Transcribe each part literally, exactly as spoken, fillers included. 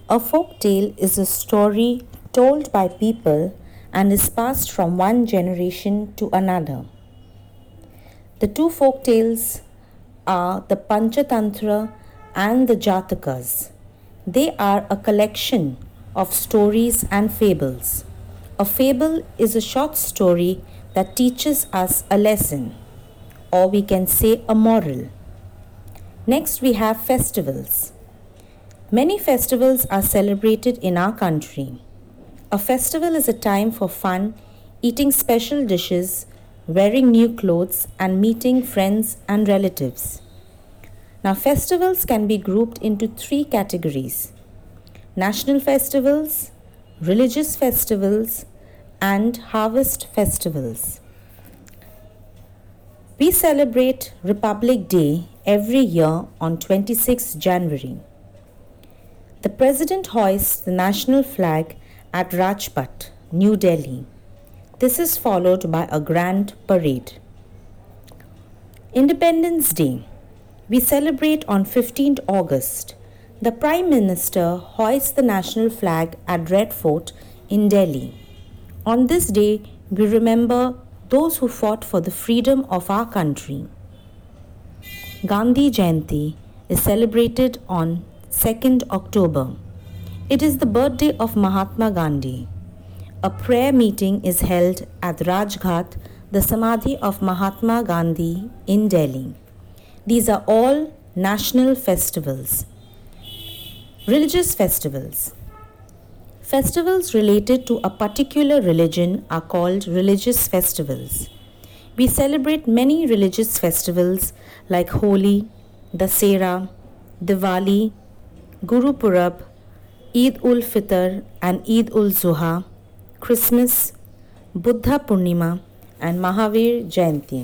A folk tale is a story told by people and is passed from one generation to another. The two folk tales are the Panchatantra and the Jatakas. They are a collection of stories and fables. A fable is a short story that teaches us a lesson, or we can say a moral. Next, we have festivals. Many festivals are celebrated in our country. A festival is a time for fun, eating special dishes, wearing new clothes, and meeting friends and relatives. Now, festivals can be grouped into three categories: national festivals, religious festivals, and harvest festivals. We celebrate Republic Day every year on twenty-sixth January. The President hoists the national flag at Rajpath, New Delhi. This is followed by a grand parade. Independence Day. We celebrate on fifteenth August. The Prime Minister hoists the national flag at Red Fort in Delhi. On this day, we remember those who fought for the freedom of our country. Gandhi Jayanti is celebrated on second October. It is the birthday of Mahatma Gandhi. A prayer meeting is held at Rajghat, the Samadhi of Mahatma Gandhi in Delhi. These are all national festivals. Religious festivals. Festivals related to a particular religion are called religious festivals. We celebrate many religious festivals like Holi, Dasera, Diwali, Guru Purab, Eid ul Fitr and Eid ul Zuha, Christmas, Buddha Purnima, and Mahavir Jayanti.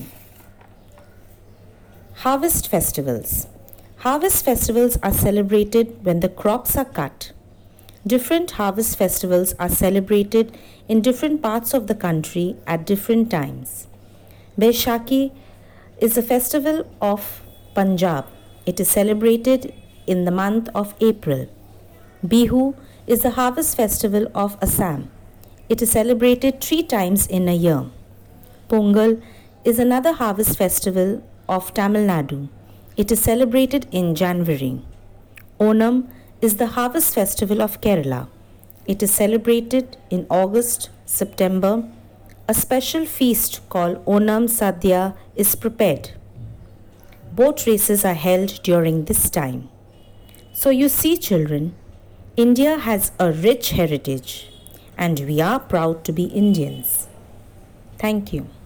Harvest festivals. Harvest festivals are celebrated when the crops are cut. Different harvest festivals are celebrated in different parts of the country at different times. Baishakhi is a festival of Punjab. It is celebrated in the month of April. Bihu is the harvest festival of Assam. It is celebrated three times in a year. Pongal is another harvest festival of Tamil Nadu. It is celebrated in January. Onam is the harvest festival of Kerala. It is celebrated in August, September. A special feast called Onam Sadhya is prepared. Boat races are held during this time. So you see, children, India has a rich heritage and we are proud to be Indians. Thank you.